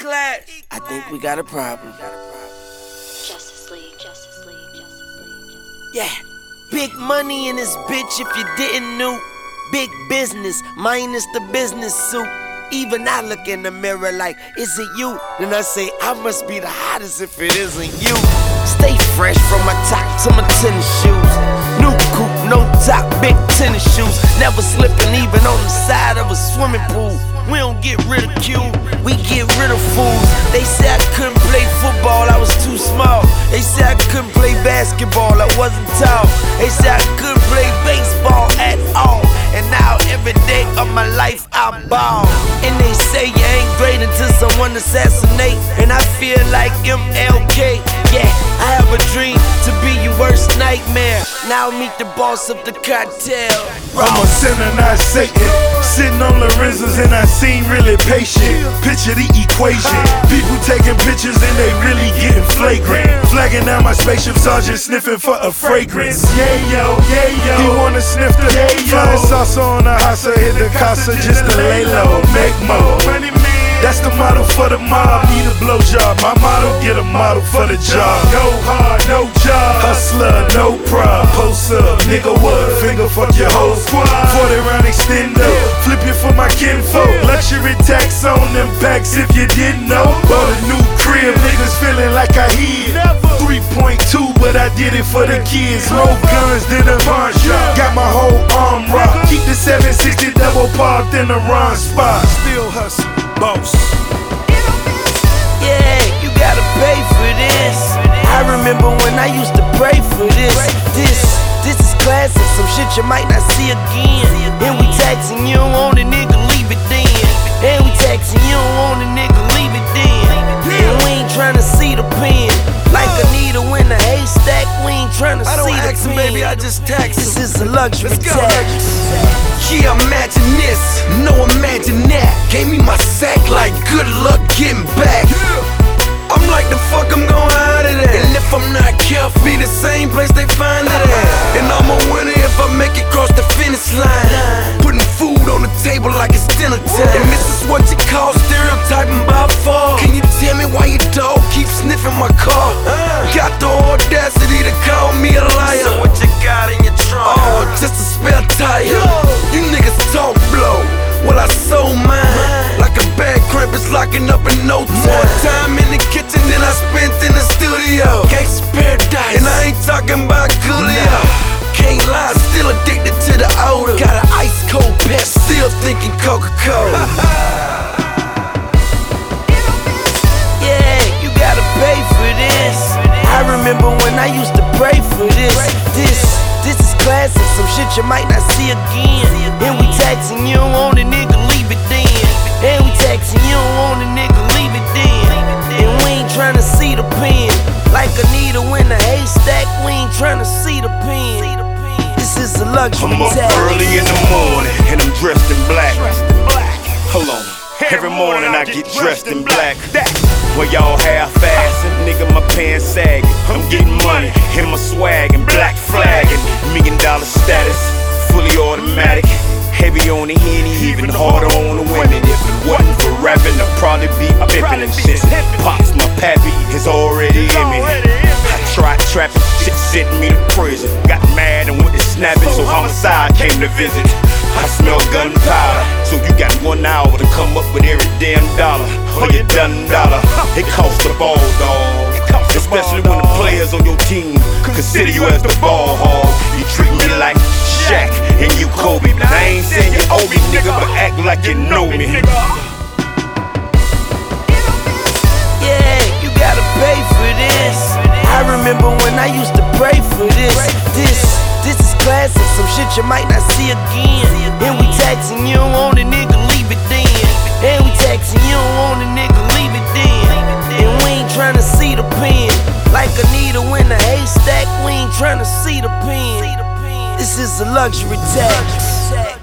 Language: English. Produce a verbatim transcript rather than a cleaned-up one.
E-Class. I think we got a problem. Justice League, Justice League, Justice League. Yeah, big money in this bitch if you didn't know. Big business, minus the business suit. Even I look in the mirror like, is it you? Then I say, I must be the hottest if it isn't you. Stay fresh from my top to my tennis shoes. New coupe, no top, big tennis shoes. Never slipping even on the side of a swimming pool. We don't get ridiculed, we get rid of fools. They say I couldn't play football, I was too small. They say I couldn't play basketball, I wasn't tall. They say I couldn't play baseball at all. And now every day of my life I ball. And they say you ain't great until someone assassinate. And I feel like M L K. Yeah, I have a dream to be your worst nightmare. Now meet the boss of the cartel. I'm a sinner, not Satan. Sitting on Lorenzo's and I seem really patient. Picture the equation. People taking pictures and they really getting flagrant. Flagging down my spaceship, sergeant sniffing for a fragrance. Yeah yo, yeah yo. He wanna sniff the yeah, flying saucer on the hossa, hit the casa just to lay low, make more. That's the motto for the mob, need a blowjob. My motto, get a model for the job. Go hard, no job. Hustler, no prob. Post up, nigga what? Finger fuck your whole squad. forty round extendo, flip it for my kinfolk. Luxury tax on them packs if you didn't know. Bought a new crib, niggas feeling like I hid. three point two, but I did it for the kids. More guns than a pawn shop. Got my whole arm rocked. Keep the seven sixty double parked in the wrong spot. Still hustle. Boss. Yeah, you gotta pay for this. I remember when I used to pray for this. This, this is classic, some shit you might not see again. And we taxing you don't want a nigga, leave it then. And we taxing you don't want a nigga, leave it then. And we ain't tryna see the pen. Like a needle in a haystack, we ain't tryna see the pen. Baby, I just tax. This is a luxury tax. Yeah, imagine this, no imagine that. Gave me my sack like good luck getting back. I'm like the fuck I'm gon' hide it at. And if I'm not careful, be the same place they find it at. And I'm a winner if I make it cross the finish line. Putting food on the table like it's dinner time. And this is what you call stereotyping by far. Can you tell me why your dog keeps sniffing my car? Got the audacity to call me a liar. So what you got in your trunk? Oh, just a spare tire. You niggas talk blow, well I sold mine. Like a bad cramp, it's locking up in no time. More time in the kitchen than I spent in the studio. Gangsta's paradise, and I ain't talking about Coolio. Can't lie, still addicted to the odor. Got an ice cold pet, still thinking Coca-Cola. Yeah, you gotta pay for this. I remember when I used to pray for this. This, this is classic, some shit you might not see again. And we taxing you don't want a nigga, leave it then. And we taxing you don't want a nigga, leave it then. And we ain't tryna see the pen. Like a needle in a haystack, we ain't tryna see the pen. This is a luxury I'm up tax. early in the morning and I'm dressed in black. Hold on. Every morning I get dressed in black. Well, y'all half-assing, nigga, my pants sagging. I'm getting money in my swag and black flagging. Million dollar status, fully automatic. Heavy on the henny, even harder on the women. If it wasn't for rapping, I'd probably be pimping and shit. Pops, my pappy, is already in me. I tried trapping, shit sent me to prison. Got mad and went to snapping, so homicide came to visit. I smell gunpowder, so you got one hour to come up with every damn dollar. Or your done dollar, it costs a ball, dog. Especially when the players on your team consider you as the ball hog. You treat me like Shaq and you Kobe. I ain't saying you owe me, nigga, but act like you know me. Yeah, you gotta pay for this. I remember when I used to pray for this. This, this is classic, some shit you might not see again. And we taxing you don't want a nigga, leave it then. And we taxing you don't want a nigga, leave it then. And we ain't tryna see the pen. Like a needle in a haystack, we ain't tryna see the pen. This is a luxury tax.